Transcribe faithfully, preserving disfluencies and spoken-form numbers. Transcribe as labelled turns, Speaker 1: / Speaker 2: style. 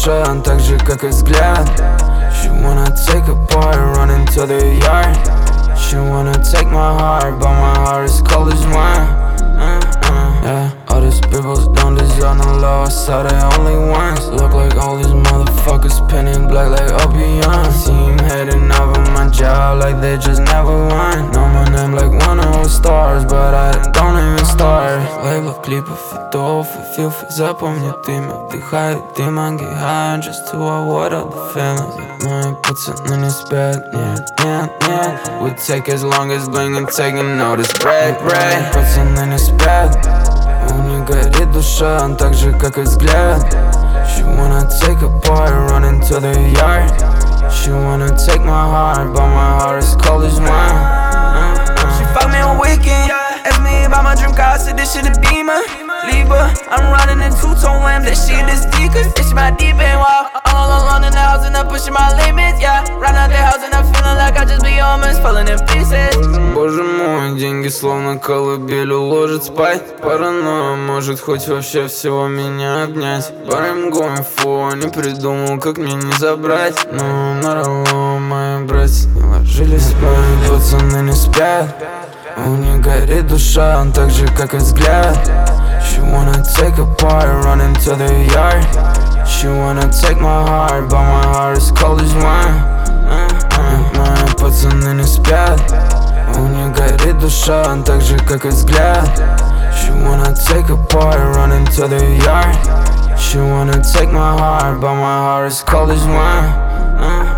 Speaker 1: душа, так же как и взгляд. She wanna take a part, run into the yard. She wanna take my heart, but my heart is cold as wine. uh, uh, Yeah, all these people don't deserve no love, I saw they only ones. Look like all these motherfuckers pinning black like opium. See him heading off of my job like they just never won. Know my name like one of those stars, but I don't even start. Лейблов, клипов, фитов и филфы, запомнят имя. Вдыхает дым, I get high just to avoid all the feelings. Мои пацаны не спят, нет, нет, нет. Would take as long as bling and taking notice, break, break. Мои пацаны не спят, у них горит душа, так же как и взгляд. She wanna take a part, run into the yard. She wanna take my heart, but my heart is cold as wine. uh, uh.
Speaker 2: She fuck me on weekend, ask me about my dream car, I said this shit a Beamer. Libra, I'm riding in two-tone lamb, that shit is deep, cause it's my deep end wall. All alone in the house and I'm pushing my limits, yeah. Right out the house and I'm feeling like I just be almost falling in pieces.
Speaker 1: Боже мой, деньги словно колыбель уложит спать. Паранойя может хоть вообще всего меня обнять. But I'm going for, не придумал, как мне не забрать. Но наравно мои братья не ложились спать. Мои пацаны не спят, у них горит душа, так же как и взгляд. She wanna take a part, run into the yard. She wanna take my heart, but my heart is cold as wine. uh, uh. Мои пацаны не спят, у них горит душа, так же как и взгляд. She wanna take a part, run into the yard. She wanna take my heart, but my heart is cold as wine. uh.